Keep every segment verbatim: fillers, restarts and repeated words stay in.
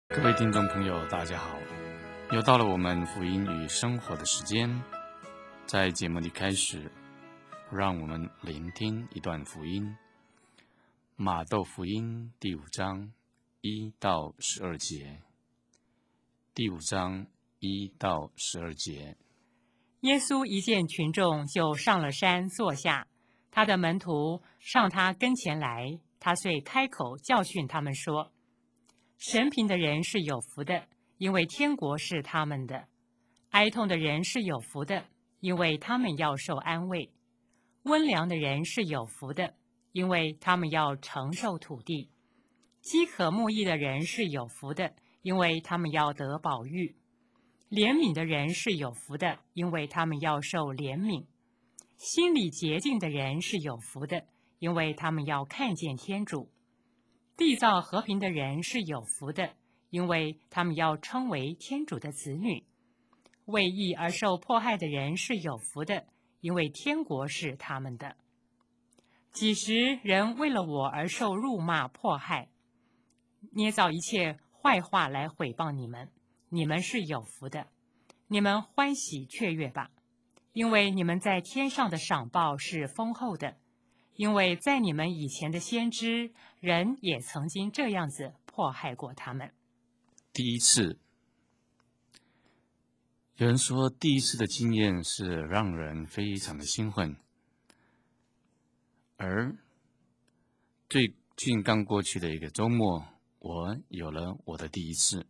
各位听众朋友，大家好！又到了我们福音与生活的时间。在节目的开始，让我们聆听一段福音。马窦福音第五章一到十二节。第五章一到十二节。 耶稣一见群众，就上了山坐下，他的门徒上他跟前来，他遂开口教训他们说：神贫的人是有福的，因为天国是他们的；哀痛的人是有福的，因为他们要受安慰；温良的人是有福的，因为他们要承受土地；饥渴慕义的人是有福的，因为他们要得饱飫；怜悯的人是有福的，因为他们要受怜悯；心里洁净的人是有福的，因为他们要看见天主；缔造和平的人是有福的，因为他们要称为天主的子女；为义而受迫害的人是有福的，因为天国是他们的。几时人为了我而受辱骂迫害，捏造一切坏话来毁谤你们，你们是有福的，你们欢喜雀跃吧，因为你们在天上的赏报是丰厚的，因为在你们以前的先知，人也曾经这样子迫害过他们。 第一次，有人说第一次的经验是让人非常的兴奋，而最近刚过去的一个周末，我有了我的第一次。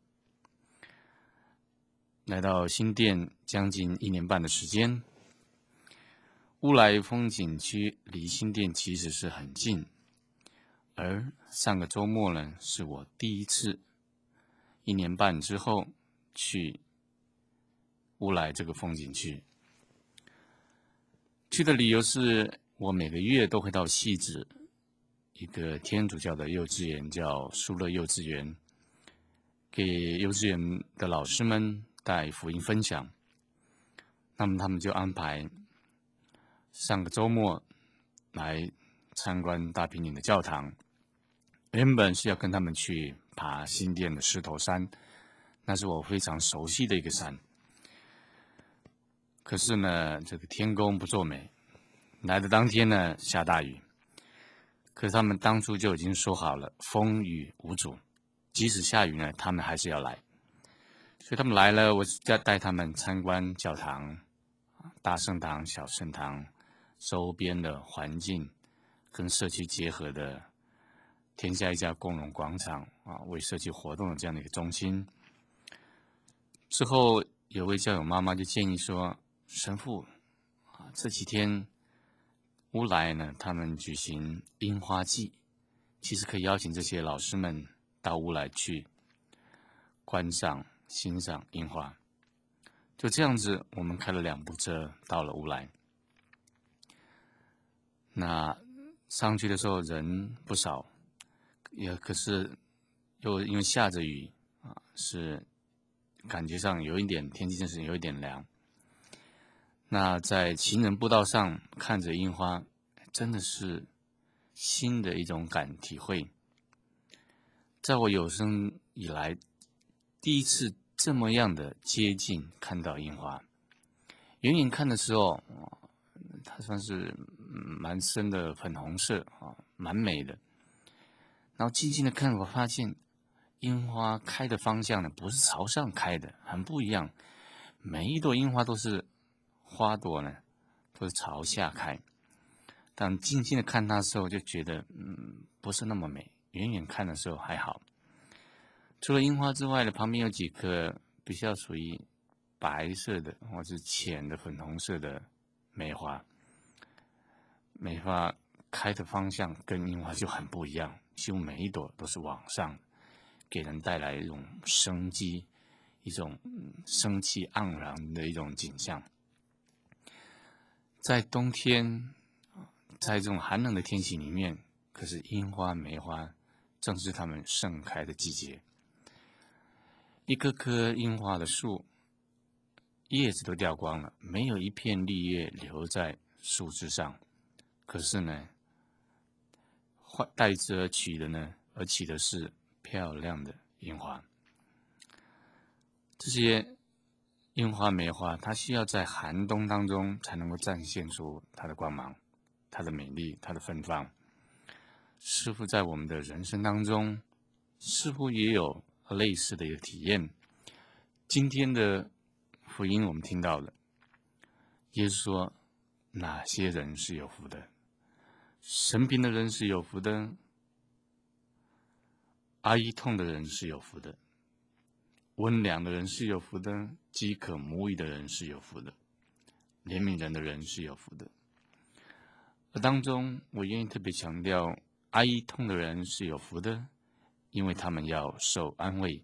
来到新店将近一年半的时间，乌来风景区离新店其实是很近，而上个周末呢，是我第一次一年半之后去乌来这个风景区。去的理由是我每个月都会到汐止一个天主教的幼稚园，叫苏乐幼稚园，给幼稚园的老师们带福音分享。那么他们就安排上个周末来参观大平岭的教堂。原本是要跟他们去爬新店的石头山，那是我非常熟悉的一个山。可是呢，这个天公不作美，来的当天呢下大雨。可是他们当初就已经说好了，风雨无阻，即使下雨呢，他们还是要来。所以他们来了，我要带他们参观教堂、大圣堂、小圣堂周边的环境，跟社区结合的天下一家共融广场啊，为社区活动的这样的一个中心。之后有位教友妈妈就建议说，神父啊，这几天乌来呢，他们举行樱花季，其实可以邀请这些老师们到乌来去观赏、欣赏樱花。就这样子，我们开了两部车到了乌来。那上去的时候人不少，也可是又因为下着雨啊，是感觉上有一点天气真是有一点凉。那在行人步道上看着樱花，真的是新的一种感体会。在我有生以来第一次这么样的接近看到樱花。远远看的时候，它算是蛮深的粉红色啊，蛮美的。然后静静的看，我发现樱花开的方向呢，不是朝上开的，很不一样。每一朵樱花都是花朵呢，都是朝下开。但静静的看它的时候，就觉得嗯，不是那么美。远远看的时候还好。除了樱花之外呢，旁边有几棵比较属于白色的或是浅的粉红色的梅花。梅花开的方向跟樱花就很不一样，几乎每一朵都是往上，给人带来一种生机，一种生气盎然的一种景象。在冬天，在这种寒冷的天气里面，可是樱花、梅花正是它们盛开的季节。一棵棵樱花的树，叶子都掉光了，没有一片绿叶留在树枝上。可是呢，带之而起的呢，而起的是漂亮的樱花。 这些樱花、梅花，它需要在寒冬当中才能够展现出它的光芒、它的美丽、它的芬芳。似乎在我们的人生当中，似乎也有类似的一个体验。今天的福音我们听到了，耶稣说哪些人是有福的？生病的人是有福的，哀痛的人是有福的，温良的人是有福的，饥渴慕义的人是有福的，怜悯人的人是有福的。而当中我愿意特别强调，哀痛的人是有福的，因为他们要受安慰。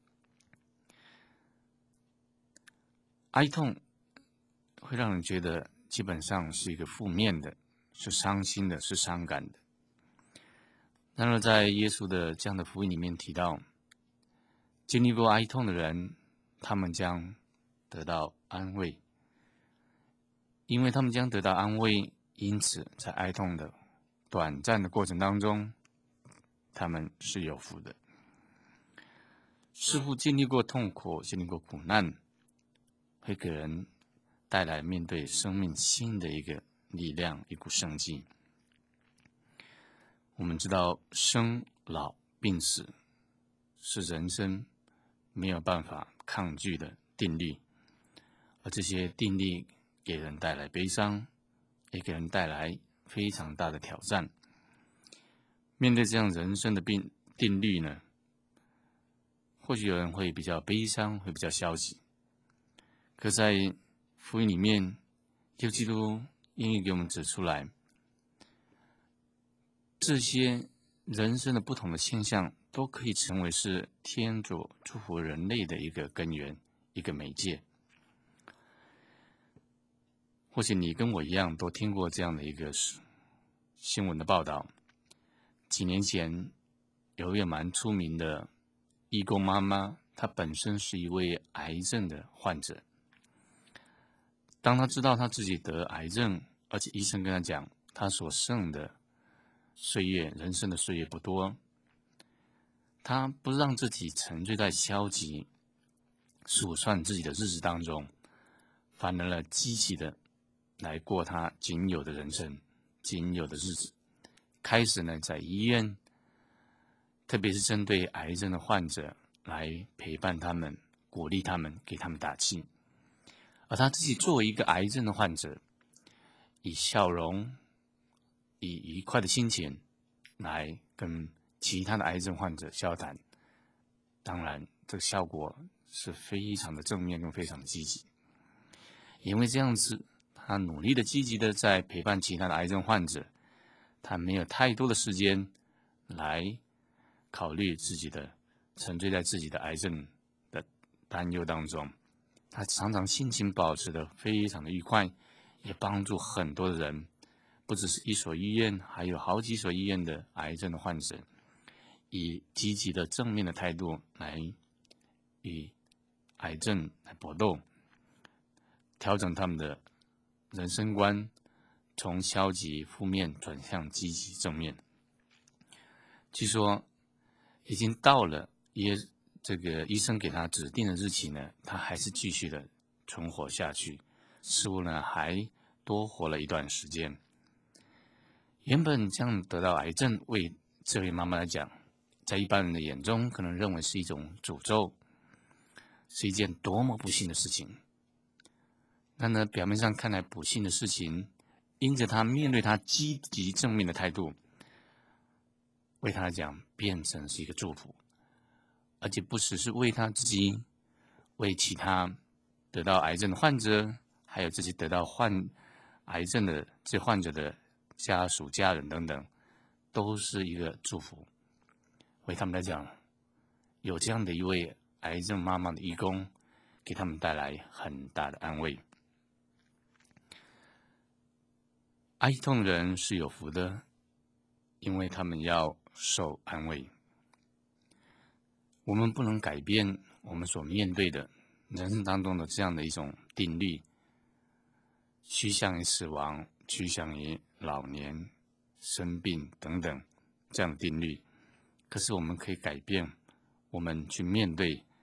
哀痛会让人觉得基本上是一个负面的，是伤心的，是伤感的。然而在耶稣的这样的福音里面提到，经历过哀痛的人，他们将得到安慰，因为他们将得到安慰，因此在哀痛的短暂的过程当中，他们是有福的。似乎经历过痛苦，经历过苦难，会给人带来面对生命新的一个力量，一股生机。我们知道生老病死是人生没有办法抗拒的定律，而这些定律给人带来悲伤，也给人带来非常大的挑战。面对这样人生的定定律呢，或许有人会比较悲伤，会比较消极。可在福音里面，耶稣基督愿意给我们指出来，这些人生的不同的现象都可以成为是天主祝福人类的一个根源，一个媒介。或许你跟我一样都听过这样的一个新闻的报道。几年前有一位蛮出名的义工妈妈，她本身是一位癌症的患者。当她知道她自己得癌症，而且医生跟她讲她所剩的岁月，人生的岁月不多，她不让自己沉醉在消极数算自己的日子当中，反而呢积极的来过她仅有的人生，仅有的日子。开始呢在医院，特别是针对癌症的患者来陪伴他们，鼓励他们，给他们打气。而他自己作为一个癌症的患者，以笑容，以愉快的心情来跟其他的癌症患者交谈，当然这个效果是非常的正面跟非常的积极。因为这样子，他努力的积极的在陪伴其他的癌症患者，他没有太多的时间来考虑自己的，沉醉在自己的癌症的担忧当中。他常常心情保持得非常的愉快，也帮助很多的人，不只是一所医院，还有好几所医院的癌症的患者，以积极的正面的态度来与癌症来搏斗，调整他们的人生观，从消极负面转向积极正面。据说已经到了耶这个医生给他指定的日期呢，他还是继续的存活下去，似乎呢还多活了一段时间。原本这样得到癌症，为这位妈妈来讲，在一般人的眼中可能认为是一种诅咒，是一件多么不幸的事情。但呢表面上看来不幸的事情，因着他面对他积极正面的态度，为他来讲变成是一个祝福，而且不只是为他自己，为其他得到癌症的患者，还有自己得到患癌症的这患者的家属、家人等等，都是一个祝福。为他们来讲，有这样的一位癌症妈妈的义工，给他们带来很大的安慰。哀痛的人是有福的，因为他们要受安慰。我们不能改变我们所面对的人生当中的这样的一种定律，趋向于死亡，趋向于老年、生病等等这样的定律。可是我们可以改变，我们去面对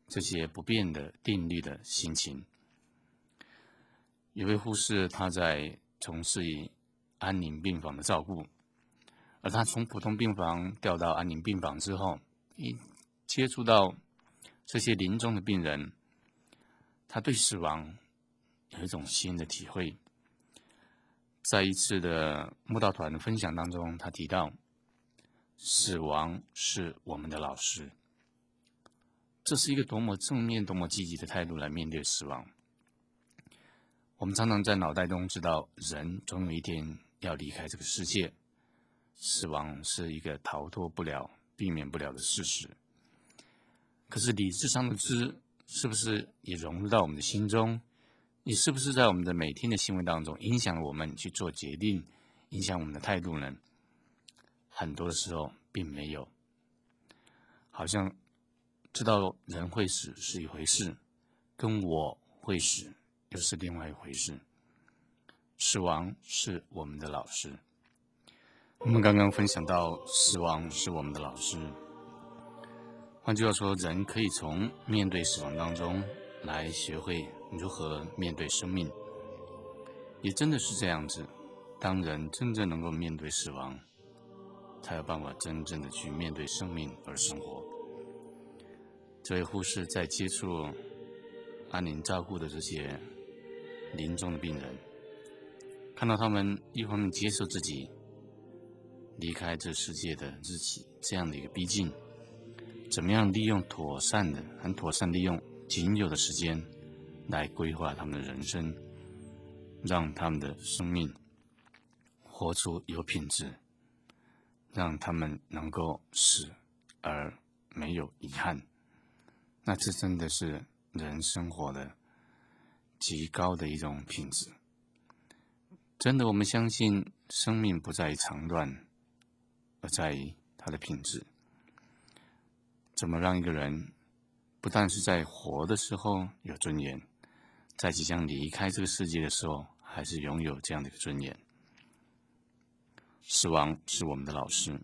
这些不变的定律的心情。有位护士，她在从事于安宁病房的照顾，而她从普通病房调到安宁病房之后，一接触到这些临终的病人，她对死亡有一种新的体会。在一次的慕道团的分享当中，他提到，死亡是我们的老师。这是一个多么正面、多么积极的态度来面对死亡。我们常常在脑袋中知道，人总有一天要离开这个世界，死亡是一个逃脱不了、避免不了的事实。可是理智上的知，是不是也融入到我们的心中？也是不是在我们的每天的行为当中，影响我们去做决定，影响我们的态度呢？很多的时候并没有。好像知道人会死是一回事，跟我会死又是另外一回事。死亡是我们的老师。我们刚刚分享到，死亡是我们的老师。换句话说，人可以从面对死亡当中来学会如何面对生命。也真的是这样子，当人真正能够面对死亡，才有办法真正的去面对生命而生活。这位护士在接触安宁照顾的这些临终的病人，看到他们一方面接受自己离开这世界的日期这样的一个逼近，怎么样利用妥善的、很妥善利用仅有的时间来规划他们的人生，让他们的生命活出有品质，让他们能够死而没有遗憾。那这真的是人生活的极高的一种品质。真的，我们相信生命不在于长短，而在于它的品质。怎么让一个人不但是在活的时候有尊严，在即将离开这个世界的时候还是拥有这样的一个尊严。死亡是我们的老师。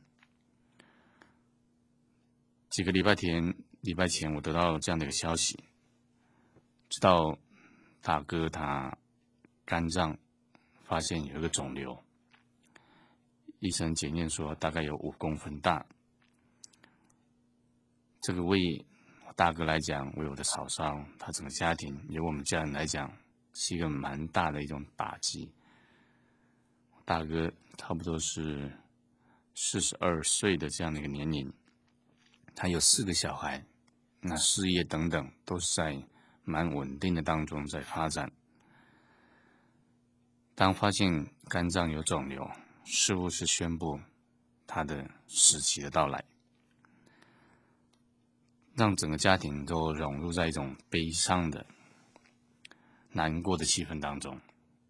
几个礼拜前礼拜前我得到这样的一个消息，知道大哥他肝脏发现有一个肿瘤，医生检验说大概有五公分大。这个为我大哥来讲，为我的嫂嫂，他整个家庭，由我们家人来讲，是一个蛮大的一种打击。大哥差不多是四十二岁的这样的一个年龄，他有四个小孩，那事业等等都是在蛮稳定的当中在发展。当发现肝脏有肿瘤，似乎是宣布他的死期的到来，让整个家庭都融入在一种悲伤的、难过的气氛当中。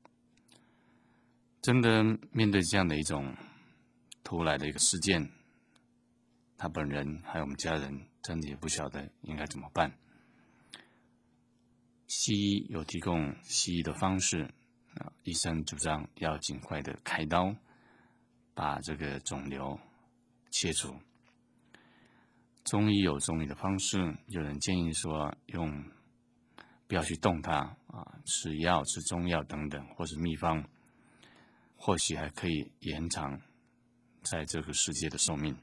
真的面对这样的一种突来的一个事件，他本人还有我们家人真的也不晓得应该怎么办。西医有提供西医的方式，医生主张要尽快的开刀，把这个肿瘤切除。中医有中医的方式，有人建议说用不要去动它啊，吃药、吃中药等等，或是秘方，或许还可以延长在这个世界的寿命。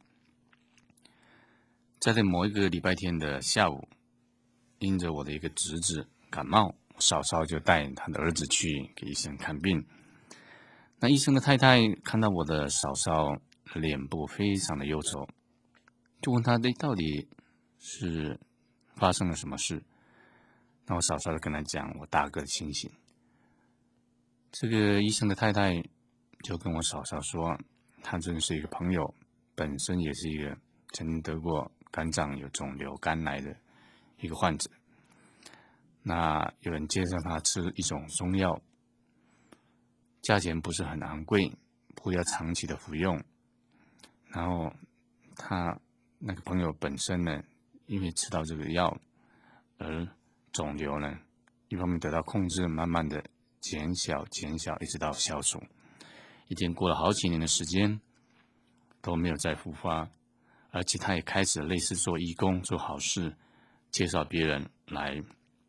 在这某一个礼拜天的下午，因着我的一个侄子感冒，嫂嫂就带他的儿子去给医生看病。那医生的太太看到我的嫂嫂脸部非常的忧愁，就问他到底是发生了什么事。那我嫂嫂就跟他讲我大哥的情形。这个医生的太太就跟我嫂嫂说，他真是一个朋友，本身也是一个曾经得过肝脏有肿瘤、肝癌的一个患者。那有人介绍他吃一种中药，价钱不是很昂贵，不过要长期的服用。然后他那个朋友本身呢，因为吃到这个药，而肿瘤呢，一方面得到控制，慢慢的减小、减小，一直到消除。已经过了好几年的时间，都没有再复发，而且他也开始类似做义工、做好事， 介绍别人来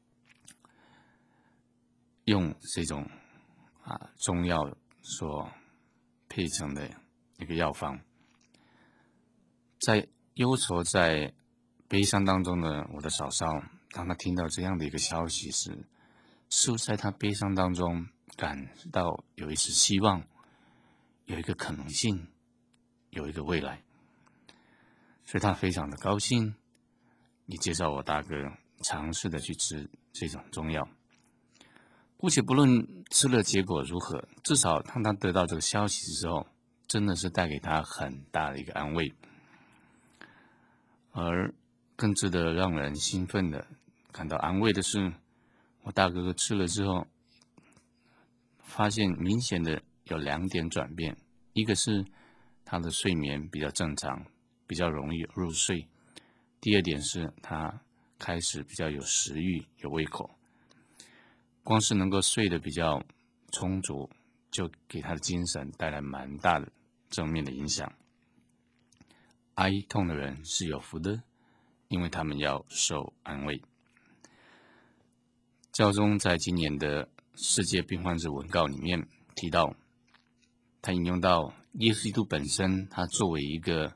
用这种啊中药所配成的一个药方。在忧愁、在悲伤当中的我的嫂嫂，当她听到这样的一个消息时，似乎在她悲伤当中感到有一丝希望，有一个可能性，有一个未来，所以她非常的高兴，也介绍我大哥尝试的去吃这种中药。姑且不论吃了结果如何，至少当他得到这个消息之后，真的是带给他很大的一个安慰。而更值得让人兴奋的感到安慰的是，我大哥哥吃了之后，发现明显的有两点转变，一个是他的睡眠比较正常，比较容易入睡；第二点是他开始比较有食欲、有胃口。光是能够睡得比较充足，就给他的精神带来蛮大的正面的影响。哀痛的人是有福的，因为他们要受安慰。教宗在今年的世界病患日文告里面提到，他引用到耶稣基督本身，他作为一个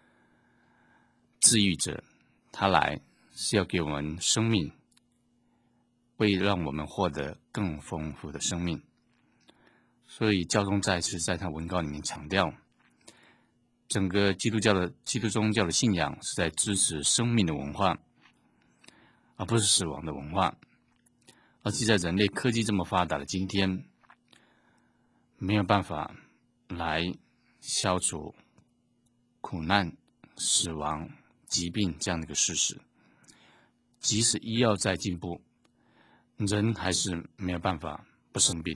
治愈者，他来是要给我们生命，会让我们获得更丰富的生命。所以教宗再次在他文告里面强调，整个基督教的基督宗教的信仰是在支持生命的文化，而不是死亡的文化。而且在人类科技这么发达的今天，没有办法来消除苦难、死亡、疾病这样的一个事实。即使医药再进步，人还是没有办法不生病。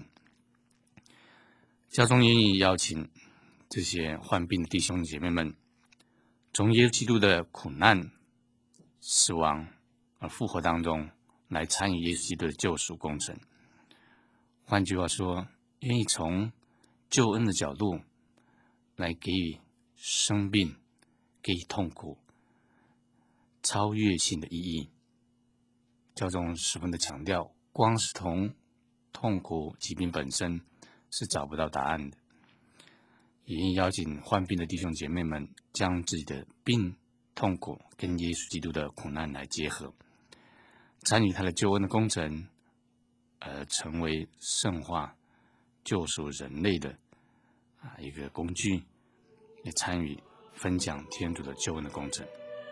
教宗愿意邀请这些患病的弟兄姐妹们，从耶稣基督的苦难、死亡而复活当中来参与耶稣基督的救赎工程。换句话说，愿意从救恩的角度来给予生病、给予痛苦超越性的意义。教宗十分的强调，光是从痛苦、疾病本身是找不到答案的。也愿意邀请患病的弟兄姐妹们，将自己的病、痛苦跟耶稣基督的苦难来结合，参与他的救恩的工程，而成为圣化、救赎人类的啊一个工具，也参与分享天主的救恩的工程。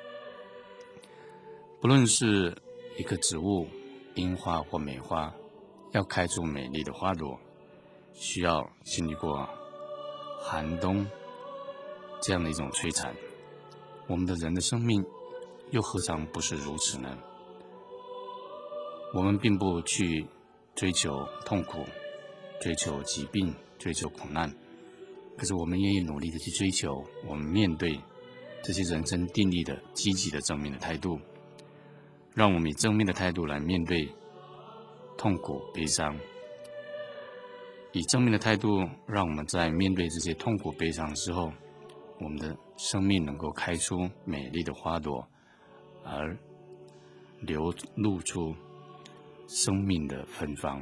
不论是一棵植物，樱花或梅花，要开出美丽的花朵，需要经历过寒冬这样的一种摧残。我们的人的生命又何尝不是如此呢？我们并不去追求痛苦，追求疾病，追求苦难，可是我们愿意努力的去追求我们面对这些人生定力的积极的正面的态度，让我们以正面的态度来面对痛苦悲伤，以正面的态度让我们在面对这些痛苦悲伤的时候，我们的生命能够开出美丽的花朵，而流露出生命的芬芳。